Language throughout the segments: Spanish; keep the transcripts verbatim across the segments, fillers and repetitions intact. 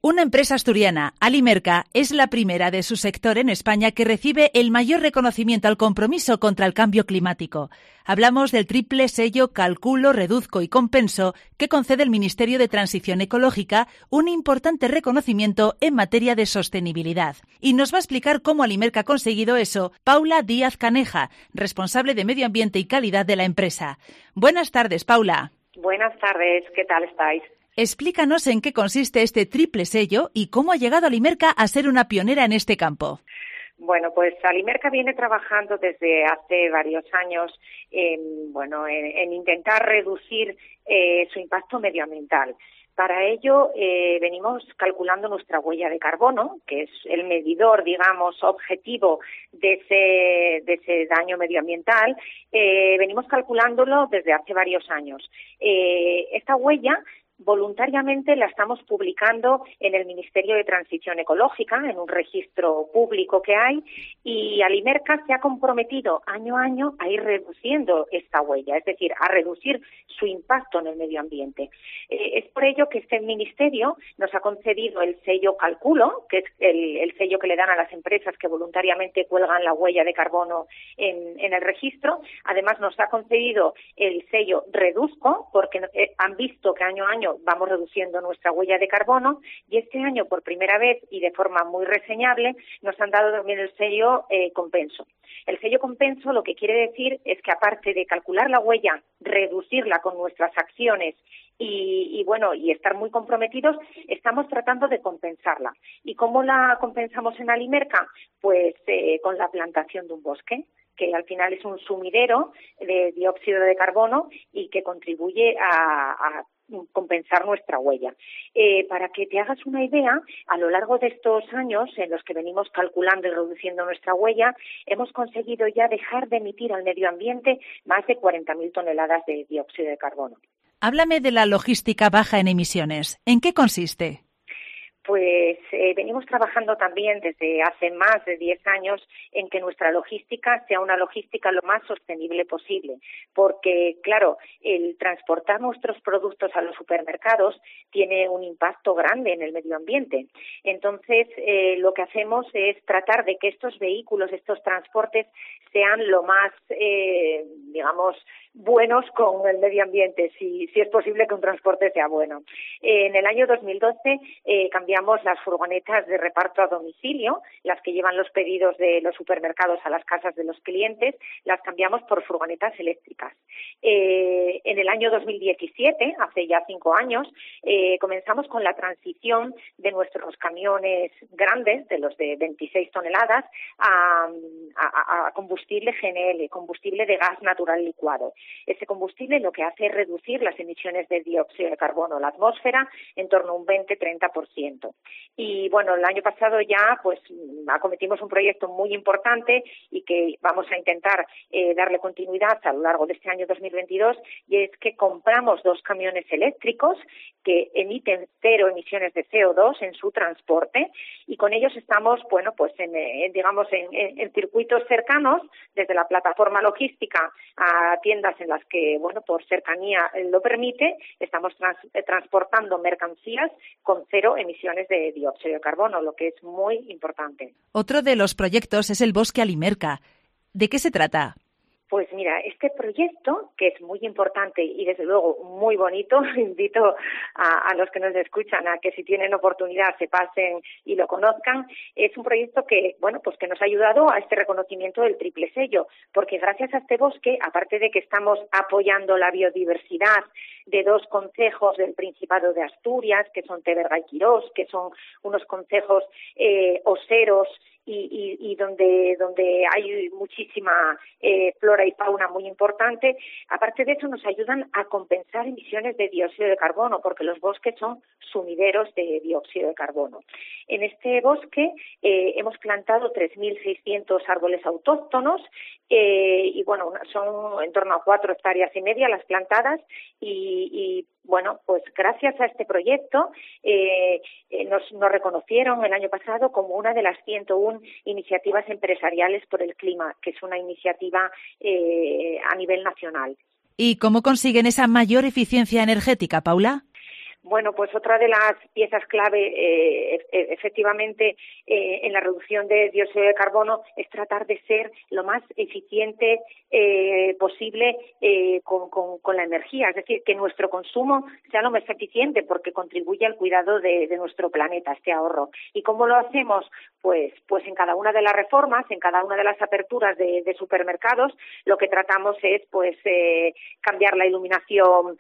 Una empresa asturiana, Alimerca, es la primera de su sector en España que recibe el mayor reconocimiento al compromiso contra el cambio climático. Hablamos del triple sello Calculo, Reduzco y Compenso que concede el Ministerio de Transición Ecológica, un importante reconocimiento en materia de sostenibilidad. Y nos va a explicar cómo Alimerca ha conseguido eso Paula Díaz Caneja, responsable de Medio Ambiente y Calidad de la empresa. Buenas tardes, Paula. Buenas tardes, ¿qué tal estáis? Explícanos en qué consiste este triple sello y cómo ha llegado Alimerca a ser una pionera en este campo. Bueno, pues Alimerca viene trabajando desde hace varios años en, bueno, en, en intentar reducir eh, su impacto medioambiental. Para ello, eh, venimos calculando nuestra huella de carbono, que es el medidor, digamos, objetivo de ese, de ese daño medioambiental. Eh, venimos calculándolo desde hace varios años. Eh, esta huella voluntariamente la estamos publicando en el Ministerio de Transición Ecológica, en un registro público que hay, y Alimerca se ha comprometido año a año a ir reduciendo esta huella, es decir, a reducir su impacto en el medio ambiente. Eh, es por ello que este ministerio nos ha concedido el sello Calculo, que es el, el sello que le dan a las empresas que voluntariamente cuelgan la huella de carbono en, en el registro. Además, nos ha concedido el sello Reduzco, porque eh, han visto que año a año vamos reduciendo nuestra huella de carbono, y este año, por primera vez y de forma muy reseñable, nos han dado también el sello eh, Compenso. El sello Compenso lo que quiere decir es que, aparte de calcular la huella, reducirla con nuestras acciones y, y bueno, y estar muy comprometidos, estamos tratando de compensarla. ¿Y cómo la compensamos en Alimerca? Pues eh, con la plantación de un bosque, que al final es un sumidero de dióxido de carbono y que contribuye a, a compensar nuestra huella. Eh, para que te hagas una idea, a lo largo de estos años en los que venimos calculando y reduciendo nuestra huella, hemos conseguido ya dejar de emitir al medio ambiente más de cuarenta mil toneladas de dióxido de carbono. Háblame de la logística baja en emisiones. ¿En qué consiste? Pues eh, venimos trabajando también desde hace más de diez años en que nuestra logística sea una logística lo más sostenible posible, porque, claro, el transportar nuestros productos a los supermercados tiene un impacto grande en el medio ambiente. Entonces, eh, lo que hacemos es tratar de que estos vehículos, estos transportes, sean lo más, eh, digamos, buenos con el medio ambiente, si, si es posible que un transporte sea bueno. Eh, en el año dos mil doce eh, cambiamos las furgonetas de reparto a domicilio, las que llevan los pedidos de los supermercados a las casas de los clientes, las cambiamos por furgonetas eléctricas. Eh, en el año dos mil diecisiete, hace ya cinco años, eh, comenzamos con la transición de nuestros camiones grandes, de los de veintiséis toneladas, a, a, a combustible G N L, combustible de gas natural licuado. Ese combustible lo que hace es reducir las emisiones de dióxido de carbono a la atmósfera en torno a un veinte a treinta por ciento. Y bueno, el año pasado ya pues acometimos un proyecto muy importante y que vamos a intentar eh, darle continuidad a lo largo de este año dos mil veintidós, y es que compramos dos camiones eléctricos que emiten cero emisiones de C O dos en su transporte, y con ellos estamos, bueno, pues en, en digamos en, en, en circuitos cercanos, desde la plataforma logística a tiendas en las que, bueno, por cercanía lo permite, estamos trans, eh, transportando mercancías con cero emisiones de dióxido de carbono, lo que es muy importante. Otro de los proyectos es el Bosque Alimerca. ¿De qué se trata? Pues mira, este proyecto, que es muy importante y desde luego muy bonito, invito a, a los que nos escuchan a que si tienen oportunidad se pasen y lo conozcan, es un proyecto que, bueno, pues que nos ha ayudado a este reconocimiento del triple sello, porque gracias a este bosque, aparte de que estamos apoyando la biodiversidad de dos concejos del Principado de Asturias, que son Teberga y Quirós, que son unos concejos eh, oseros, Y, y, y donde donde hay muchísima eh, flora y fauna muy importante. Aparte de eso, nos ayudan a compensar emisiones de dióxido de carbono, porque los bosques son sumideros de dióxido de carbono. En este bosque eh, hemos plantado tres mil seiscientos árboles autóctonos eh, y bueno, son en torno a cuatro hectáreas y media las plantadas y, y bueno, pues gracias a este proyecto eh, eh, nos, nos reconocieron el año pasado como una de las ciento una iniciativas empresariales por el clima, que es una iniciativa eh, a nivel nacional. ¿Y cómo consiguen esa mayor eficiencia energética, Paula? Bueno, pues otra de las piezas clave, eh, efectivamente, eh, en la reducción de dióxido de carbono es tratar de ser lo más eficiente eh, posible eh, con, con, con la energía, es decir, que nuestro consumo sea lo más eficiente porque contribuye al cuidado de, de nuestro planeta, este ahorro. ¿Y cómo lo hacemos? Pues, pues en cada una de las reformas, en cada una de las aperturas de, de supermercados, lo que tratamos es pues eh, cambiar la iluminación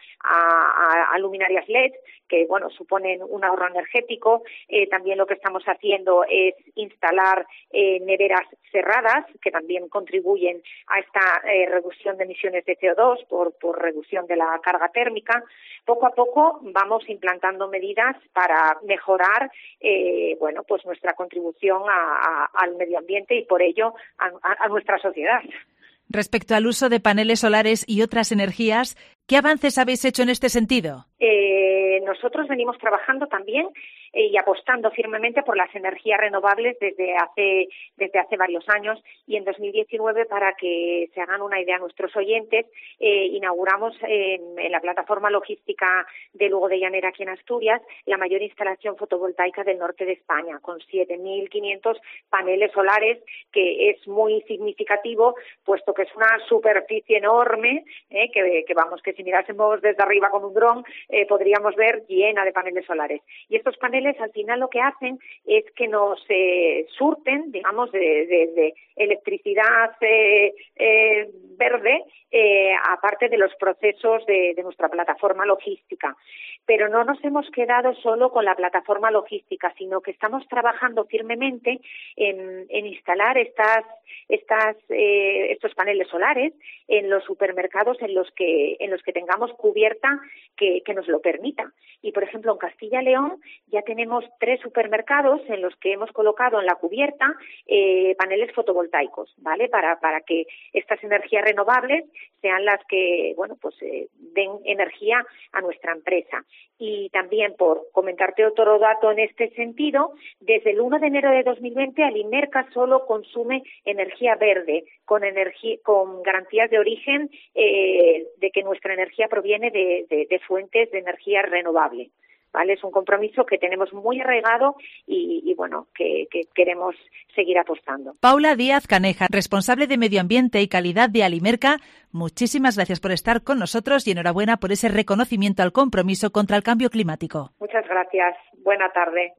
a, a, a luminarias L E D, que bueno suponen un ahorro energético. Eh, también lo que estamos haciendo es instalar eh, neveras cerradas, que también contribuyen a esta eh, reducción de emisiones de C O dos por, por reducción de la carga térmica. Poco a poco vamos implantando medidas para mejorar eh, bueno pues nuestra contribución a, a, al medio ambiente y por ello a, a, a nuestra sociedad. Respecto al uso de paneles solares y otras energías, ¿qué avances habéis hecho en este sentido? Eh, nosotros venimos trabajando también eh, y apostando firmemente por las energías renovables desde hace desde hace varios años, y en dos mil diecinueve, para que se hagan una idea nuestros oyentes, eh, inauguramos eh, en la plataforma logística de Lugo de Llanera, aquí en Asturias, la mayor instalación fotovoltaica del norte de España, con siete mil quinientos paneles solares, que es muy significativo, puesto que es una superficie enorme, eh, que, que vamos, que si mirásemos desde arriba con un dron, eh, podríamos ver llena de paneles solares. Y estos paneles al final lo que hacen es que nos eh, surten, digamos, de, de, de electricidad eh, eh, verde, eh, aparte de los procesos de, de nuestra plataforma logística. Pero no nos hemos quedado solo con la plataforma logística, sino que estamos trabajando firmemente en, en instalar estas, estas, eh, estos paneles solares en los supermercados en los que, en los que tengamos cubierta que, que nos lo permita. Y, por ejemplo, en Castilla y León ya tenemos tres supermercados en los que hemos colocado en la cubierta eh, paneles fotovoltaicos, ¿vale? Para, para que estas energías renovables sean las que, bueno, pues eh, den energía a nuestra empresa. Y también, por comentarte otro dato en este sentido, desde el uno de enero de dos mil veinte, Alimerca solo consume energía verde, con energía, con garantías de origen eh, de que nuestra energía proviene de, de, de fuentes de energía renovable. ¿Vale? Es un compromiso que tenemos muy arraigado y, y bueno, que, que queremos seguir apostando. Paula Díaz Caneja, responsable de Medio Ambiente y Calidad de Alimerca, muchísimas gracias por estar con nosotros y enhorabuena por ese reconocimiento al compromiso contra el cambio climático. Muchas gracias. Buena tarde.